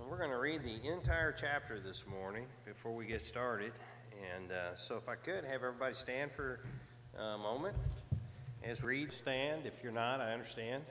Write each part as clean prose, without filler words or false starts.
We're going to read the entire chapter this morning before we get started. And so if I could have everybody stand for a moment as we read. Stand. If you're not, I understand.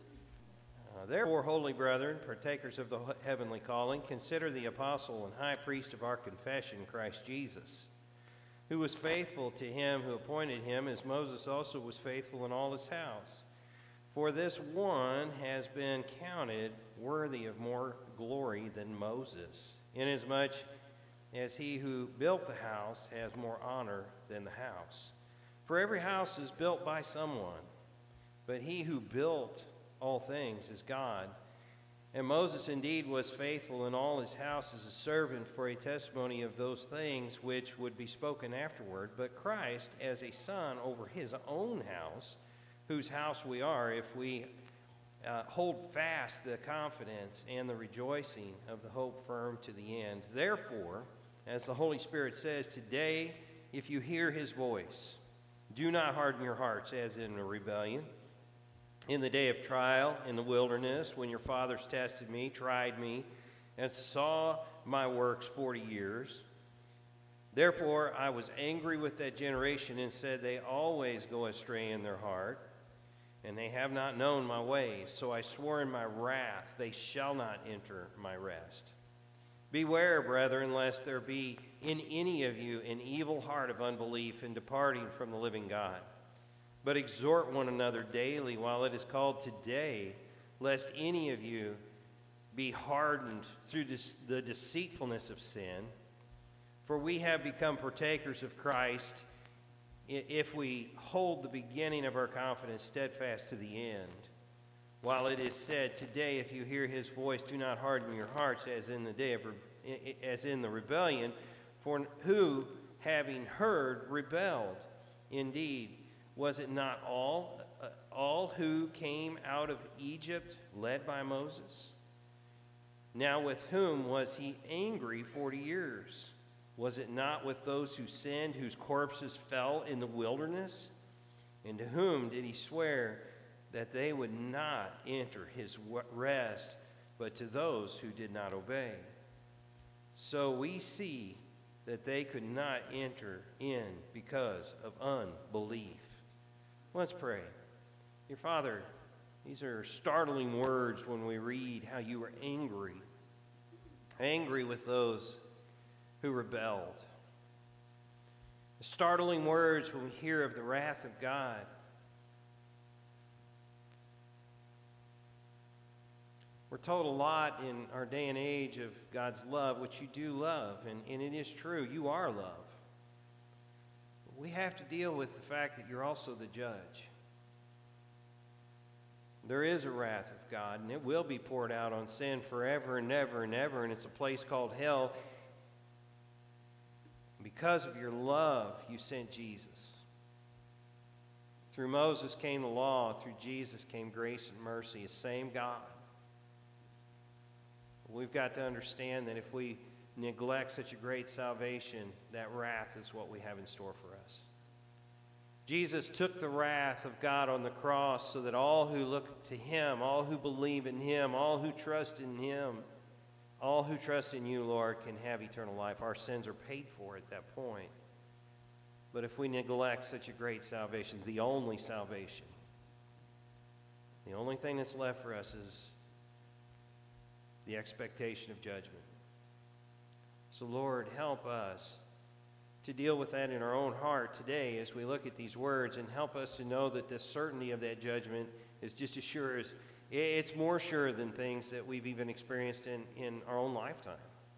Therefore, holy brethren, partakers of the heavenly calling, consider the apostle and high priest of our confession, Christ Jesus, who was faithful to him who appointed him, as Moses also was faithful in all his house. For this one has been counted worthy of more glory than Moses, inasmuch as he who built the house has more honor than the house. For every house is built by someone, but he who built all things is God. And Moses indeed was faithful in all his house as a servant for a testimony of those things which would be spoken afterward, but Christ as a son over his own house, whose house we are, if we hold fast the confidence and the rejoicing of the hope firm to the end. Therefore, as the Holy Spirit says, today, if you hear his voice, do not harden your hearts as in a rebellion. In the day of trial in the wilderness, when your fathers tested me, tried me, and saw my works 40 years. Therefore, I was angry with that generation and said, they always go astray in their heart, and they have not known my ways. So I swore in my wrath, they shall not enter my rest. Beware, brethren, lest there be in any of you an evil heart of unbelief in departing from the living God. But exhort one another daily while it is called today, lest any of you be hardened through the deceitfulness of sin. For we have become partakers of Christ if we hold the beginning of our confidence steadfast to the end. While it is said, today if you hear his voice, do not harden your hearts as in the rebellion, for who, having heard, rebelled. Indeed, was it not all who came out of Egypt led by Moses? Now with whom was he angry 40 years? Was it not with those who sinned, whose corpses fell in the wilderness? And to whom did he swear that they would not enter his rest, but to those who did not obey? So we see that they could not enter in because of unbelief. Let's pray. Dear Father, these are startling words when we read how you were angry with those who rebelled. Startling words when we hear of the wrath of God. We're told a lot in our day and age of God's love, which you do love, and it is true, you are love. But we have to deal with the fact that you're also the judge. There is a wrath of God, and it will be poured out on sin forever and ever and ever, and it's a place called hell. Because of your love, you sent Jesus. Through Moses came the law. Through Jesus came grace and mercy. The same God. We've got to understand that if we neglect such a great salvation, that wrath is what we have in store for us. Jesus took the wrath of God on the cross so that all who look to him, all who believe in him, all who trust in him, all who trust in you, Lord, can have eternal life. Our sins are paid for at that point. But if we neglect such a great salvation, the only salvation, the only thing that's left for us is the expectation of judgment. So, Lord, help us to deal with that in our own heart today as we look at these words, and help us to know that the certainty of that judgment is just as sure as it's more sure than things that we've even experienced in our own lifetime.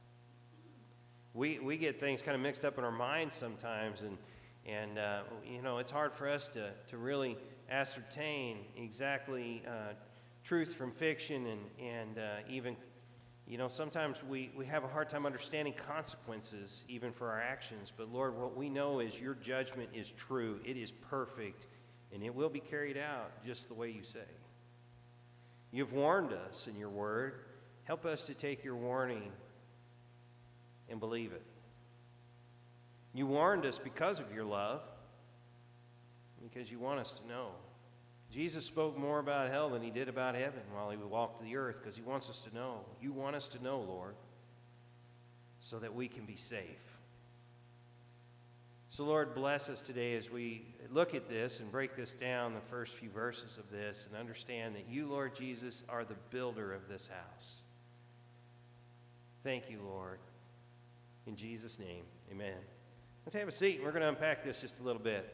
We get things kind of mixed up in our minds sometimes, and it's hard for us to really ascertain exactly truth from fiction, and even, sometimes we have a hard time understanding consequences even for our actions. But Lord, what we know is your judgment is true, it is perfect, and it will be carried out just the way you say. You've warned us in your word. Help us to take your warning and believe it. You warned us because of your love, because you want us to know. Jesus spoke more about hell than he did about heaven while he walked the earth, because he wants us to know. You want us to know, Lord, so that we can be safe. So, Lord, bless us today as we look at this and break this down, the first few verses of this, and understand that you, Lord Jesus, are the builder of this house. Thank you, Lord. In Jesus' name, amen. Let's have a seat, and we're going to unpack this just a little bit.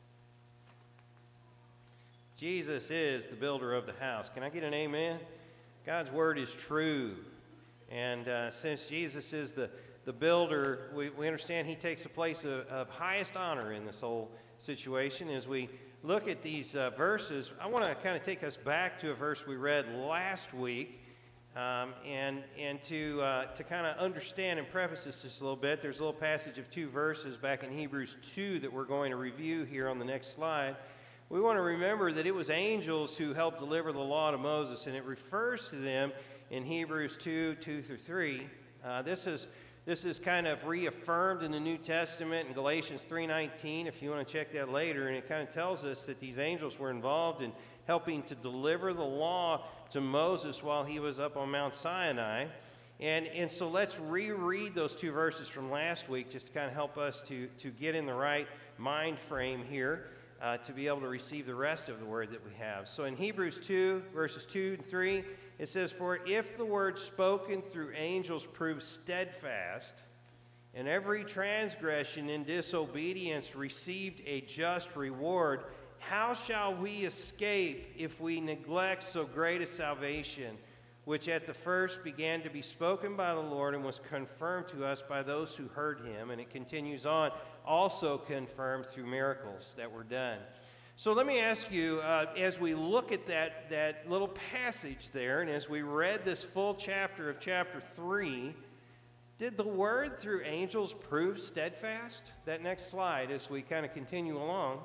Jesus is the builder of the house. Can I get an amen? God's word is true. And since Jesus is the builder, we understand he takes a place of highest honor in this whole situation. As we look at these verses, I want to kind of take us back to a verse we read last week, and to kind of understand and preface this just a little bit. There's a little passage of 2 verses back in Hebrews 2 that we're going to review here on the next slide. We want to remember that it was angels who helped deliver the law to Moses, and it refers to them in Hebrews 2:2-3. This is kind of reaffirmed in the New Testament in Galatians 3:19, if you want to check that later, and it kind of tells us that these angels were involved in helping to deliver the law to Moses while he was up on Mount Sinai. And so let's reread those 2 verses from last week just to kind of help us to get in the right mind frame here. To be able to receive the rest of the word that we have. So in Hebrews 2, verses 2 and 3, it says, "For if the word spoken through angels proves steadfast, and every transgression and disobedience received a just reward, how shall we escape if we neglect so great a salvation, which at the first began to be spoken by the Lord and was confirmed to us by those who heard him?" And it continues on, also confirmed through miracles that were done. So let me ask you, as we look at that little passage there, and as we read this full chapter of chapter 3, did the word through angels prove steadfast? That next slide, as we kind of continue along.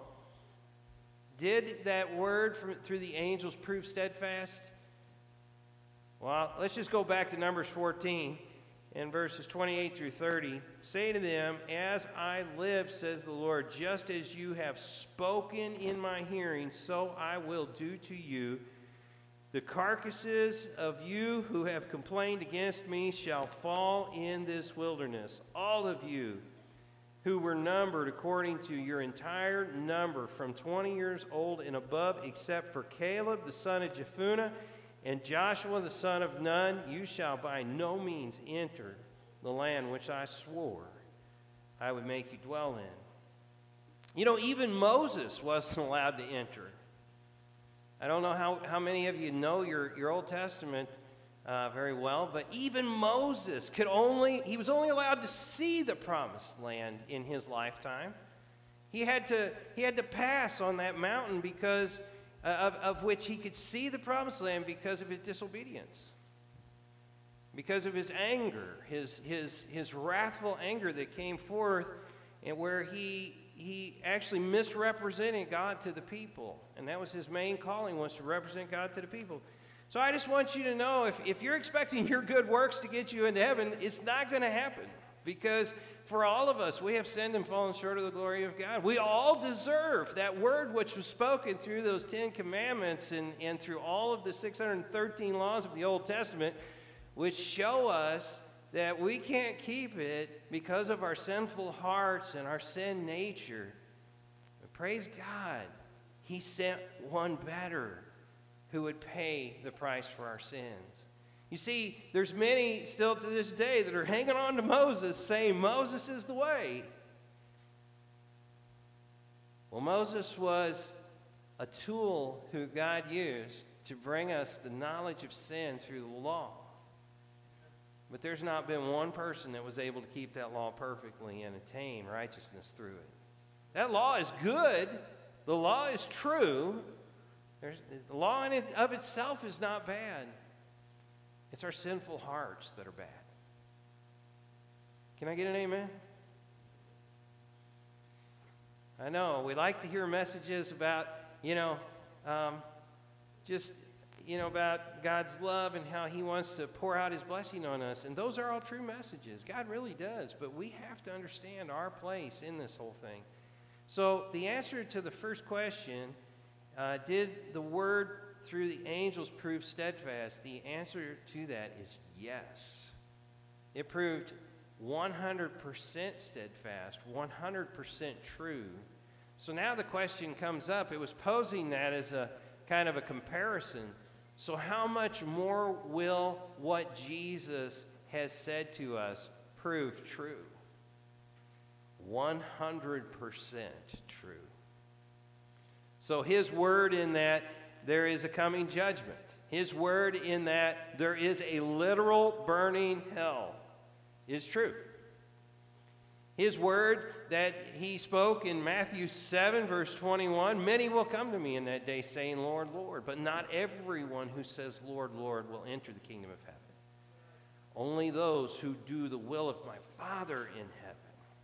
Did that word through the angels prove steadfast? Well, let's just go back to Numbers 14 and verses 28-30. "Say to them, as I live, says the Lord, just as you have spoken in my hearing, so I will do to you. The carcasses of you who have complained against me shall fall in this wilderness. All of you who were numbered according to your entire number, from 20 years old and above, except for Caleb the son of Jephunneh, and Joshua the son of Nun, you shall by no means enter the land which I swore I would make you dwell in." You know, even Moses wasn't allowed to enter. I don't know how many of you know your Old Testament very well, but even Moses he was only allowed to see the promised land in his lifetime. He had to pass on that mountain because of which he could see the promised land because of his disobedience, because of his anger, his wrathful anger that came forth, and where he actually misrepresented God to the people, and that was his main calling, was to represent God to the people. So I just want you to know, if you're expecting your good works to get you into heaven, it's not going to happen, because for all of us, we have sinned and fallen short of the glory of God. We all deserve that word which was spoken through those 10 commandments and through all of the 613 laws of the Old Testament, which show us that we can't keep it because of our sinful hearts and our sin nature. But praise God, he sent one better who would pay the price for our sins. You see, there's many still to this day that are hanging on to Moses, saying Moses is the way. Well, Moses was a tool who God used to bring us the knowledge of sin through the law. But there's not been one person that was able to keep that law perfectly and attain righteousness through it. That law is good. The law is true. The law in of itself is not bad. It's our sinful hearts that are bad. Can I get an amen? I know we like to hear messages about, about God's love and how he wants to pour out his blessing on us. And those are all true messages. God really does. But we have to understand our place in this whole thing. So the answer to the first question Did the word through the angels prove steadfast? The answer to that is yes. It proved 100% steadfast, 100% true. So now the question comes up. It was posing that as a kind of a comparison. So how much more will what Jesus has said to us prove true? 100% true. So his word in that there is a coming judgment. His word in that there is a literal burning hell is true. His word that he spoke in Matthew 7, verse 21, many will come to me in that day saying, Lord, Lord, but not everyone who says, Lord, Lord, will enter the kingdom of heaven. Only those who do the will of my Father in heaven.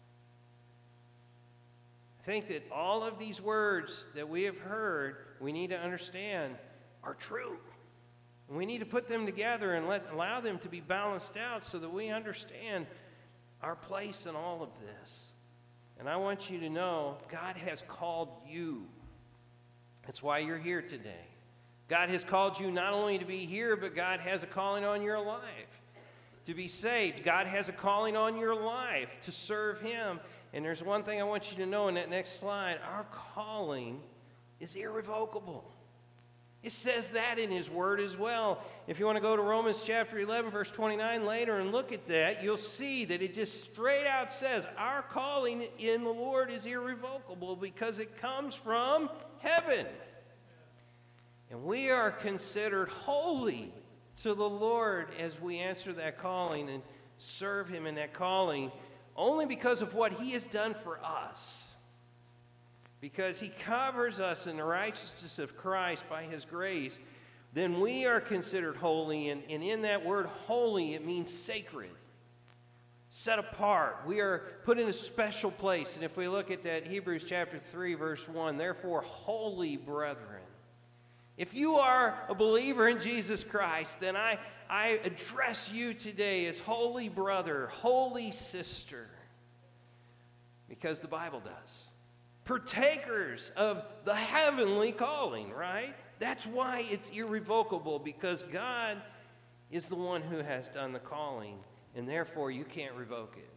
I think that all of these words that we have heard, we need to understand are true. And we need to put them together and allow them to be balanced out so that we understand our place in all of this. And I want you to know God has called you. That's why you're here today. God has called you not only to be here, but God has a calling on your life to be saved. God has a calling on your life to serve him. And there's one thing I want you to know in that next slide. Our calling is irrevocable. It says that in his word as well. If you want to go to Romans chapter 11, verse 29 later and look at that, you'll see that it just straight out says our calling in the Lord is irrevocable because it comes from heaven. And we are considered holy to the Lord as we answer that calling and serve him in that calling only because of what he has done for us. Because he covers us in the righteousness of Christ by his grace, then we are considered holy. And in that word holy, it means sacred, set apart. We are put in a special place. And if we look at that Hebrews chapter 3, verse 1, therefore, holy brethren. If you are a believer in Jesus Christ, then I address you today as holy brother, holy sister, because the Bible does. Partakers of the heavenly calling, right? That's why it's irrevocable, because God is the one who has done the calling, and therefore you can't revoke it.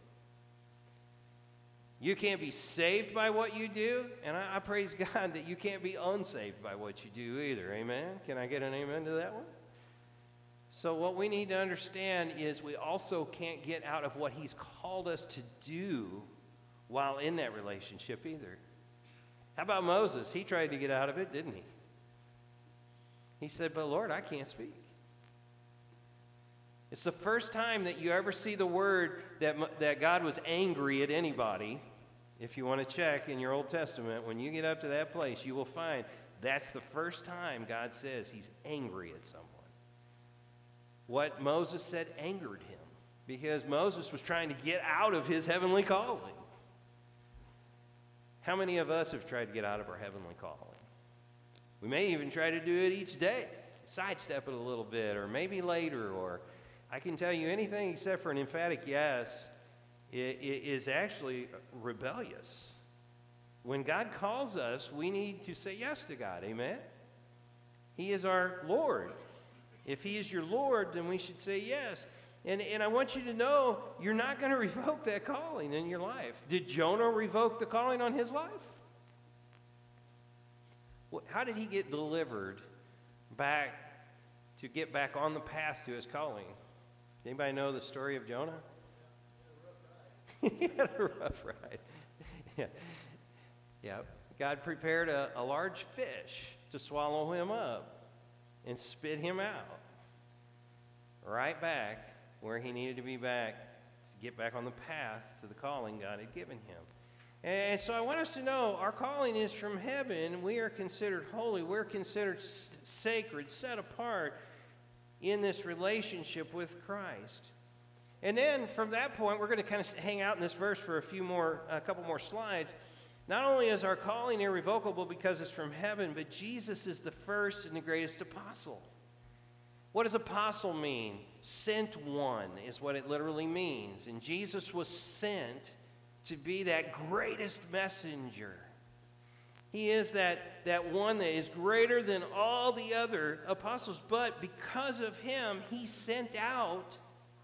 You can't be saved by what you do, and I praise God that you can't be unsaved by what you do either. Amen? Can I get an amen to that one? So what we need to understand is we also can't get out of what he's called us to do while in that relationship either. How about Moses? He tried to get out of it, didn't he? He said, but Lord, I can't speak. It's the first time that you ever see the word that God was angry at anybody. If you want to check in your Old Testament, when you get up to that place, you will find that's the first time God says he's angry at someone. What Moses said angered him because Moses was trying to get out of his heavenly calling. How many of us have tried to get out of our heavenly calling? We may even try to do it each day, sidestep it a little bit, or maybe later, or I can tell you anything except for an emphatic yes is actually rebellious. When God calls us, we need to say yes to God, amen? He is our Lord. If he is your Lord, then we should say yes. And I want you to know, you're not going to revoke that calling in your life. Did Jonah revoke the calling on his life? How did he get delivered back to get back on the path to his calling? Anybody know the story of Jonah? He had a rough ride. Yeah. God prepared a large fish to swallow him up and spit him out right back where he needed to be back to get back on the path to the calling God had given him. And so I want us to know our calling is from heaven. We are considered holy. We're considered sacred, set apart in this relationship with Christ. And then from that point, we're going to kind of hang out in this verse for a couple more slides. Not only is our calling irrevocable because it's from heaven, but Jesus is the first and the greatest apostle. What does apostle mean? Sent one is what it literally means. And Jesus was sent to be that greatest messenger. He is that one that is greater than all the other apostles. But because of him, he sent out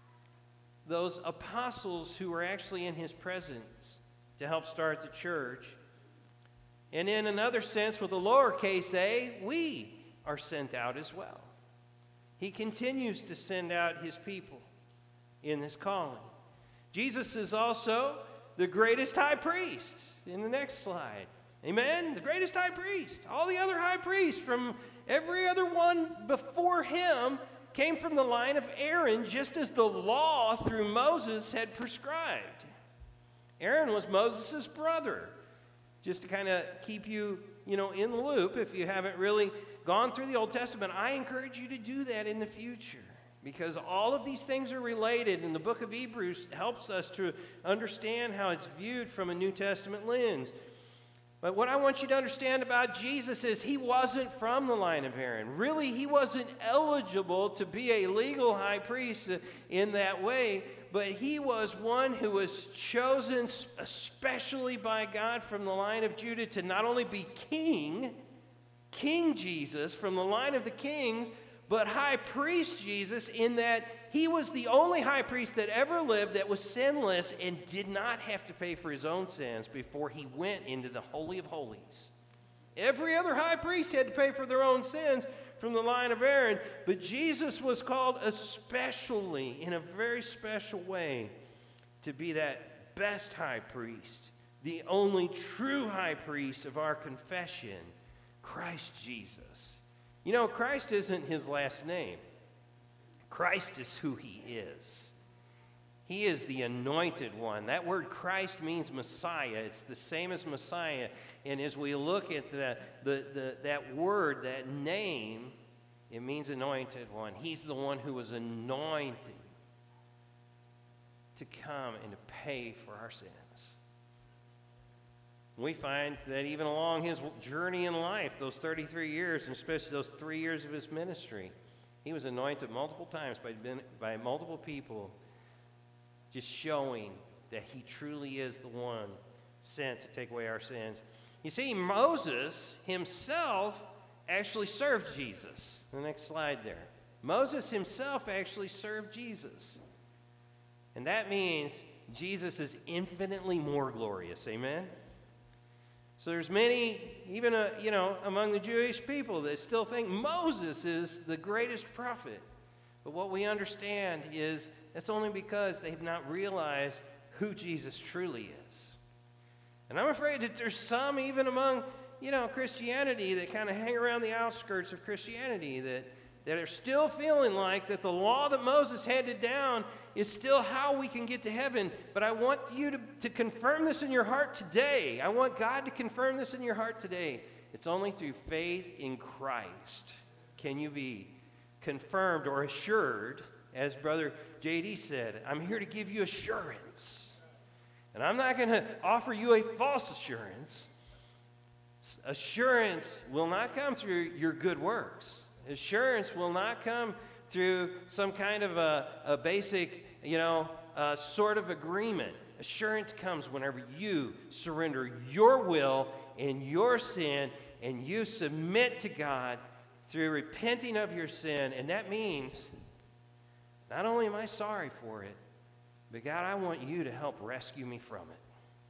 those apostles who were actually in his presence to help start the church. And in another sense, with a lowercase a, we are sent out as well. He continues to send out his people in this calling. Jesus is also the greatest high priest. In the next slide. Amen? The greatest high priest. All the other high priests from every other one before him came from the line of Aaron, just as the law through Moses had prescribed. Aaron was Moses' brother. Just to kind of keep you, in the loop, if you haven't really gone through the Old Testament, I encourage you to do that in the future. Because all of these things are related, and the book of Hebrews helps us to understand how it's viewed from a New Testament lens. But what I want you to understand about Jesus is he wasn't from the line of Aaron. Really, he wasn't eligible to be a legal high priest in that way, but he was one who was chosen especially by God from the line of Judah to not only be King Jesus from the line of the kings, but high priest Jesus, in that he was the only high priest that ever lived that was sinless and did not have to pay for his own sins before he went into the Holy of Holies. Every other high priest had to pay for their own sins from the line of Aaron, but Jesus was called especially, in a very special way, to be that best high priest, the only true high priest of our confession, Christ Jesus. Christ isn't his last name. Christ is who he is. He is the anointed one. That word Christ means Messiah. It's the same as Messiah. And as we look at that word, that name, it means anointed one. He's the one who was anointed to come and to pay for our sins. We find that even along his journey in life, those 33 years, and especially those 3 years of his ministry, he was anointed multiple times by multiple people, just showing that he truly is the one sent to take away our sins. You see, Moses himself actually served Jesus. The next slide there. Moses himself actually served Jesus. And that means Jesus is infinitely more glorious. Amen? So there's many, even among the Jewish people, that still think Moses is the greatest prophet. But what we understand is that's only because they've not realized who Jesus truly is. And I'm afraid that there's some, even among, Christianity, that kind of hang around the outskirts of Christianity, that are still feeling like that the law that Moses handed down is still how we can get to heaven. But I want you to confirm this in your heart today. I want God to confirm this in your heart today. It's only through faith in Christ can you be confirmed or assured, as Brother J.D. said. I'm here to give you assurance. And I'm not going to offer you a false assurance. Assurance will not come through your good works. Assurance will not come through some kind of a basic, sort of agreement. Assurance comes whenever you surrender your will and your sin, and you submit to God through repenting of your sin. And that means not only am I sorry for it, but God, I want you to help rescue me from it.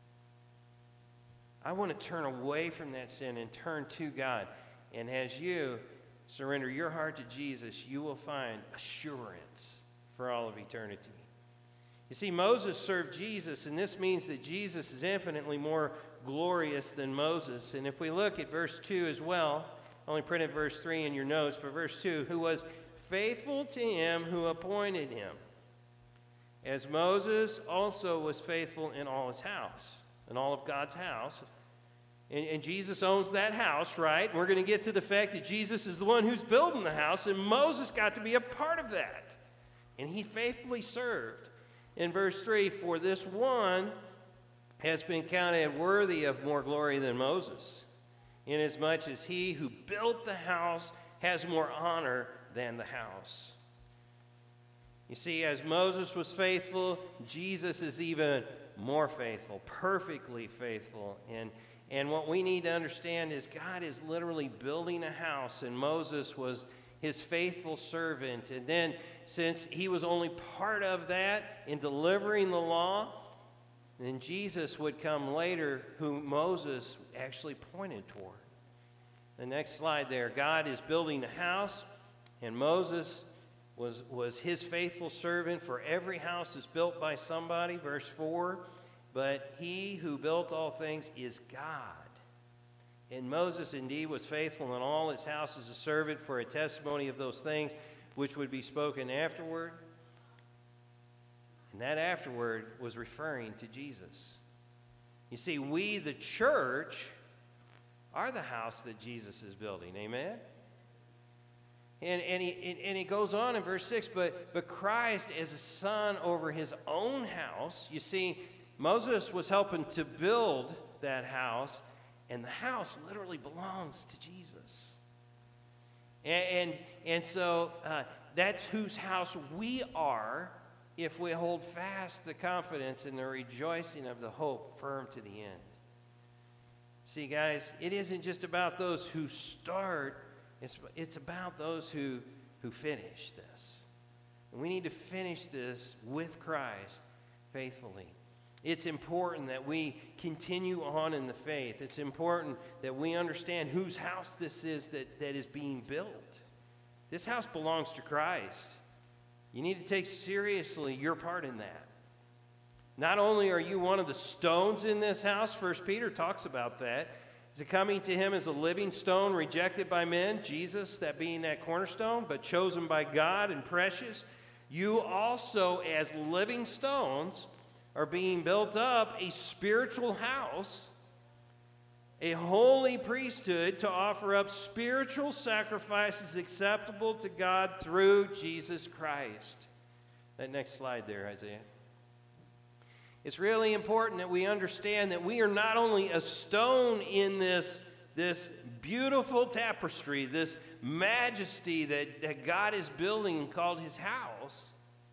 I want to turn away from that sin and turn to God. And as you surrender your heart to Jesus, you will find assurance for all of eternity. You see, Moses served Jesus, and this means that Jesus is infinitely more glorious than Moses. And if we look at verse 2 as well, I only printed verse 3 in your notes, but verse 2, who was faithful to him who appointed him, as Moses also was faithful in all his house, in all of God's house. And Jesus owns that house, right? And we're going to get to the fact that Jesus is the one who's building the house, and Moses got to be a part of that. And he faithfully served. In verse 3, for this one has been counted worthy of more glory than Moses, inasmuch as he who built the house has more honor than the house. You see, as Moses was faithful, Jesus is even more faithful, perfectly faithful. And what we need to understand is God is literally building a house, and Moses was his faithful servant. And then, since he was only part of that in delivering the law, then Jesus would come later, whom Moses actually pointed toward. The next slide there, God is building a house, and Moses was his faithful servant. For every house is built by somebody, verse 4. But he who built all things is God. And Moses indeed was faithful in all his house as a servant for a testimony of those things which would be spoken afterward. And that afterward was referring to Jesus. You see, we, the church, are the house that Jesus is building. Amen? And he goes on in verse 6, but Christ as a son over his own house. You see, Moses was helping to build that house, and the house literally belongs to Jesus. And so that's whose house we are if we hold fast the confidence and the rejoicing of the hope firm to the end. See, guys, it isn't just about those who start, it's about those who finish this. And we need to finish this with Christ faithfully. It's important that we continue on in the faith. It's important that we understand whose house this is that is being built. This house belongs to Christ. You need to take seriously your part in that. Not only are you one of the stones in this house, 1 Peter talks about that. Is it coming to him as a living stone rejected by men, Jesus, that being that cornerstone, but chosen by God and precious? You also, as living stones, are being built up a spiritual house, a holy priesthood to offer up spiritual sacrifices acceptable to God through Jesus Christ. That next slide there, Isaiah. It's really important that we understand that we are not only a stone in this beautiful tapestry, this majesty that God is building called his house,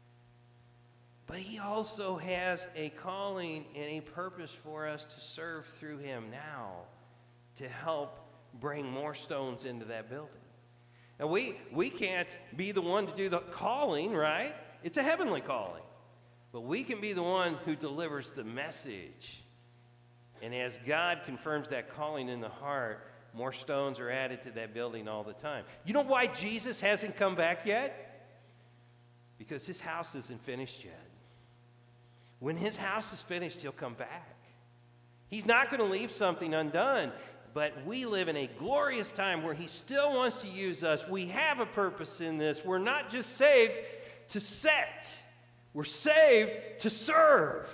but he also has a calling and a purpose for us to serve through him now to help bring more stones into that building. And we can't be the one to do the calling, right? It's a heavenly calling. But we can be the one who delivers the message. And as God confirms that calling in the heart, more stones are added to that building all the time. You know why Jesus hasn't come back yet? Because his house isn't finished yet. When his house is finished, he'll come back. He's not going to leave something undone. But we live in a glorious time where he still wants to use us. We have a purpose in this. We're not just saved to set. We're saved to serve.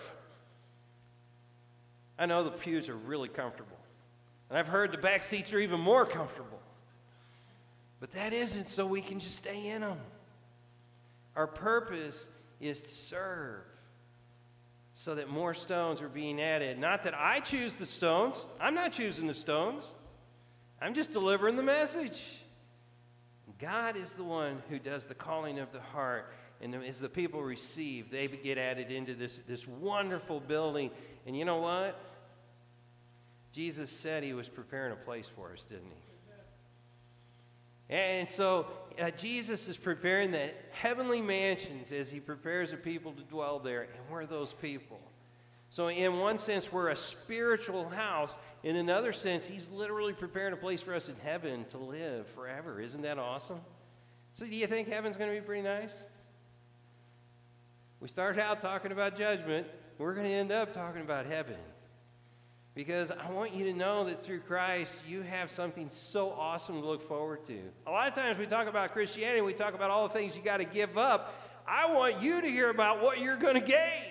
I know the pews are really comfortable. And I've heard the back seats are even more comfortable. But that isn't so we can just stay in them. Our purpose is to serve so that more stones are being added. Not that I choose the stones. I'm not choosing the stones. I'm just delivering the message. God is the one who does the calling of the heart. And as the people receive, they get added into this wonderful building. And you know what? Jesus said he was preparing a place for us, didn't he? And so Jesus is preparing the heavenly mansions as he prepares a people to dwell there. And we're those people. So in one sense, we're a spiritual house. In another sense, he's literally preparing a place for us in heaven to live forever. Isn't that awesome? So do you think heaven's going to be pretty nice? We started out talking about judgment. We're going to end up talking about heaven. Because I want you to know that through Christ, you have something so awesome to look forward to. A lot of times we talk about Christianity, we talk about all the things you got to give up. I want you to hear about what you're going to gain.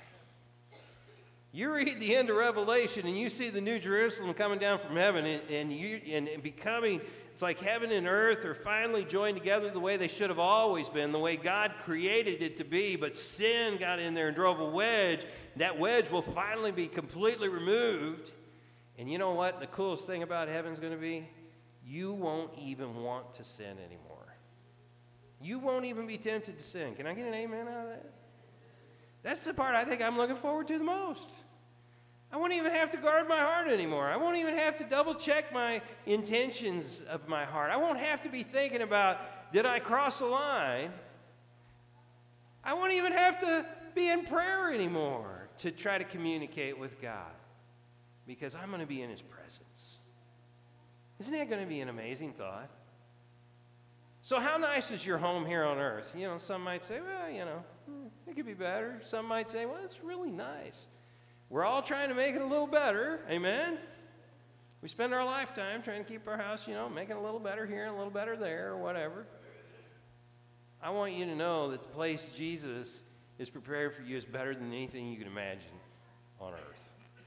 You read the end of Revelation and you see the New Jerusalem coming down from heaven and becoming, it's like heaven and earth are finally joined together the way they should have always been, the way God created it to be, but sin got in there and drove a wedge. That wedge will finally be completely removed. And you know what the coolest thing about heaven's going to be? You won't even want to sin anymore. You won't even be tempted to sin. Can I get an amen out of that? That's the part I think I'm looking forward to the most. I won't even have to guard my heart anymore. I won't even have to double check my intentions of my heart. I won't have to be thinking about, did I cross a line? I won't even have to be in prayer anymore to try to communicate with God, because I'm going to be in his presence. Isn't that going to be an amazing thought? So how nice is your home here on earth? You know, some might say, well, it could be better. Some might say, well, it's really nice. We're all trying to make it a little better. Amen? We spend our lifetime trying to keep our house, making it a little better here, a little better there, or whatever. I want you to know that the place Jesus is prepared for you is better than anything you can imagine on earth.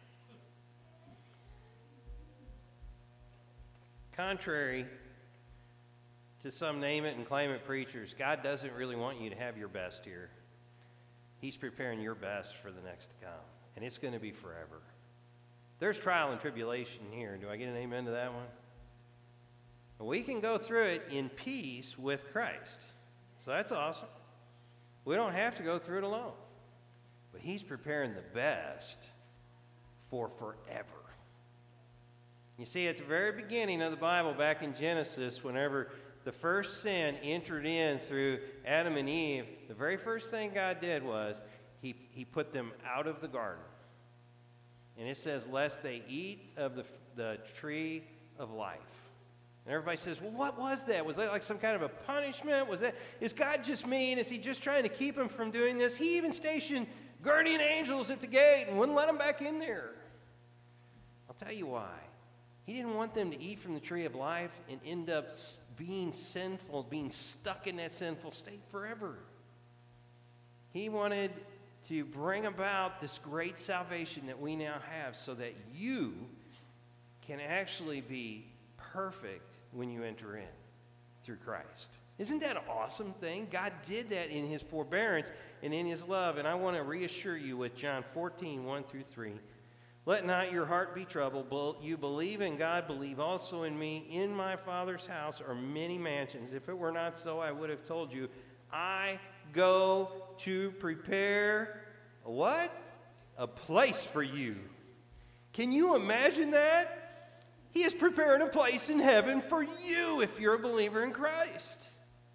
Contrary to some name it and claim it preachers, God doesn't really want you to have your best here. He's preparing your best for the next to come, and it's going to be forever. There's trial and tribulation here. Do I get an amen to that one? We can go through it in peace with Christ. So that's awesome. We don't have to go through it alone. But he's preparing the best for forever. You see, at the very beginning of the Bible, back in Genesis, whenever the first sin entered in through Adam and Eve, the very first thing God did was he put them out of the garden. And it says, lest they eat of the tree of life. And everybody says, well, what was that? Was that like some kind of a punishment? Is God just mean? Is he just trying to keep them from doing this? He even stationed guardian angels at the gate and wouldn't let them back in there. I'll tell you why. He didn't want them to eat from the tree of life and end up being sinful, being stuck in that sinful state forever. He wanted to bring about this great salvation that we now have so that you can actually be perfect when you enter in through Christ. Isn't that an awesome thing? God did that in his forbearance and in his love. And I want to reassure you with John 14, 1 through 3. Let not your heart be troubled. You believe in God, believe also in me. In my Father's house are many mansions. If it were not so, I would have told you. I go to prepare a what? A place for you. Can you imagine that? He is preparing a place in heaven for you if you're a believer in Christ.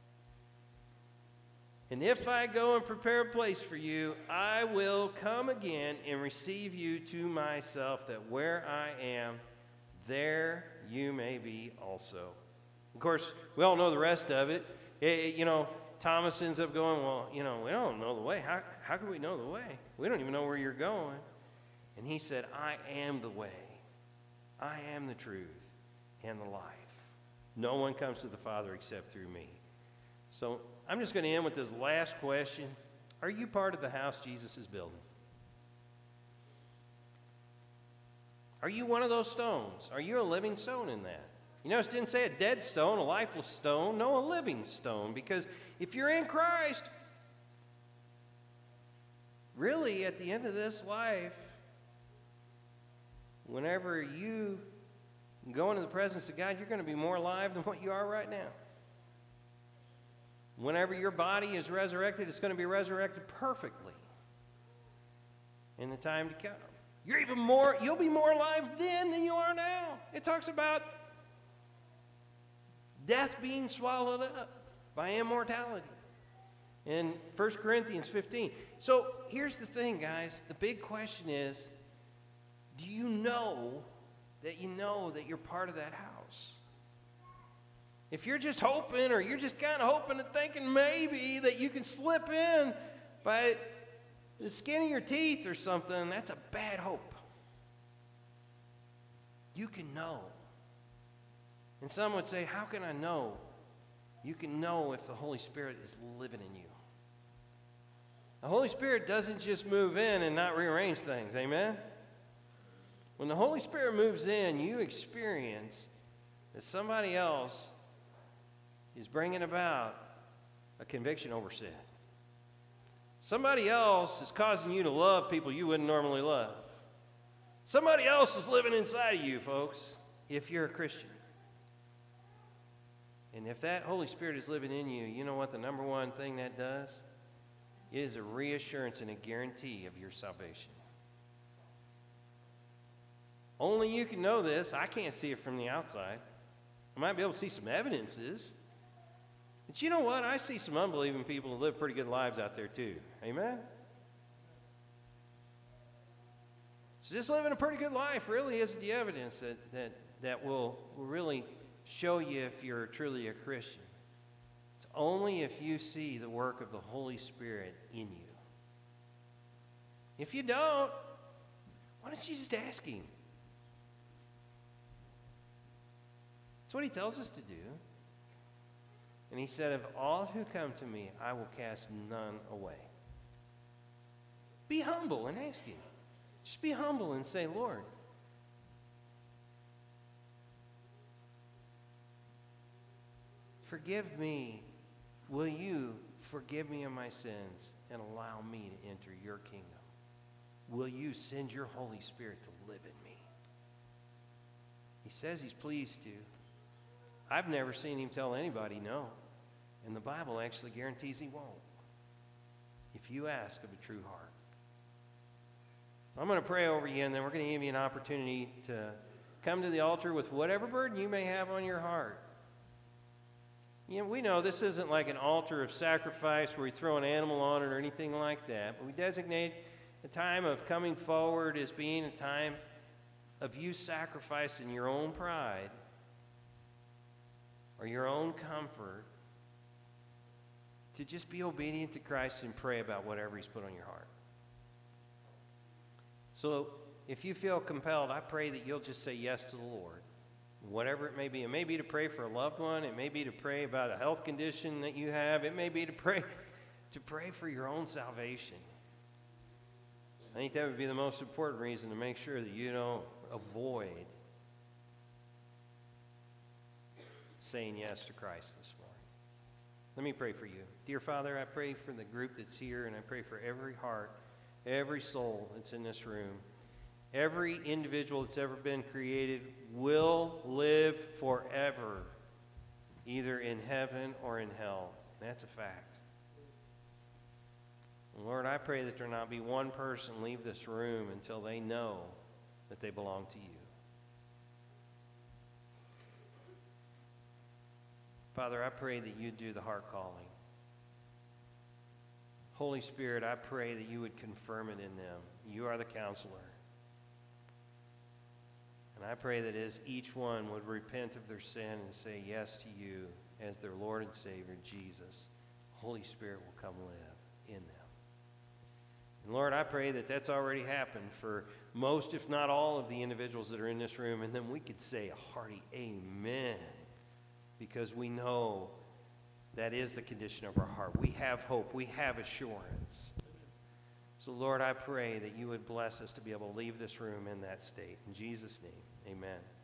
And if I go and prepare a place for you, I will come again and receive you to myself, that where I am, there you may be also. Of course, we all know the rest of it. Thomas ends up going, well, we don't know the way. How can we know the way? We don't even know where you're going. And he said, I am the way. I am the truth and the life. No one comes to the Father except through me. So I'm just going to end with this last question. Are you part of the house Jesus is building? Are you one of those stones? Are you a living stone in that? You notice it didn't say a dead stone, a lifeless stone. No, a living stone. Because if you're in Christ, really at the end of this life, whenever you go into the presence of God, you're going to be more alive than what you are right now. Whenever your body is resurrected, it's going to be resurrected perfectly in the time to come. You'll be more alive then than you are now. It talks about death being swallowed up by immortality in 1 Corinthians 15. So here's the thing, guys. The big question is, do you know that you're part of that house? If you're just hoping, or you're just kind of hoping and thinking maybe that you can slip in by the skin of your teeth or something, that's a bad hope. You can know. And some would say, how can I know? You can know if the Holy Spirit is living in you. The Holy Spirit doesn't just move in and not rearrange things. Amen? When the Holy Spirit moves in, you experience that somebody else is bringing about a conviction over sin. Somebody else is causing you to love people you wouldn't normally love. Somebody else is living inside of you, folks, if you're a Christian. And if that Holy Spirit is living in you, you know what the number one thing that does? It is a reassurance and a guarantee of your salvation. Only you can know this. I can't see it from the outside. I might be able to see some evidences. But you know what? I see some unbelieving people who live pretty good lives out there too. Amen? So just living a pretty good life really is the evidence that will really show you if you're truly a Christian. It's only if you see the work of the Holy Spirit in you. If you don't, why don't you just ask Him? That's what He tells us to do. And He said, of all who come to me, I will cast none away. Be humble and ask Him. Just be humble and say, Lord, forgive me. Will you forgive me of my sins and allow me to enter your kingdom? Will you send your Holy Spirit to live in me? He says He's pleased to. I've never seen Him tell anybody no. And the Bible actually guarantees He won't, if you ask of a true heart. So I'm going to pray over you, and then we're going to give you an opportunity to come to the altar with whatever burden you may have on your heart. You know, we know this isn't like an altar of sacrifice where we throw an animal on it or anything like that, but we designate the time of coming forward as being a time of you sacrificing your own pride or your own comfort to just be obedient to Christ and pray about whatever He's put on your heart. So if you feel compelled, I pray that you'll just say yes to the Lord, whatever it may be. It may be to pray for a loved one. It may be to pray about a health condition that you have. It may be to pray for your own salvation. I think that would be the most important reason, to make sure that you don't avoid saying yes to Christ this morning. Let me pray for you. Dear Father, I pray for the group that's here, and I pray for every heart, every soul that's in this room. Every individual that's ever been created will live forever, either in heaven or in hell. That's a fact. And Lord, I pray that there not be one person leave this room until they know that they belong to you. Father, I pray that you do the heart calling. Holy Spirit, I pray that you would confirm it in them. You are the counselor. And I pray that as each one would repent of their sin and say yes to you as their Lord and Savior, Jesus, Holy Spirit will come live in them. And Lord, I pray that that's already happened for most, if not all, of the individuals that are in this room. And then we could say a hearty amen, because we know that is the condition of our heart. We have hope. We have assurance. So, Lord, I pray that you would bless us to be able to leave this room in that state. In Jesus' name, amen.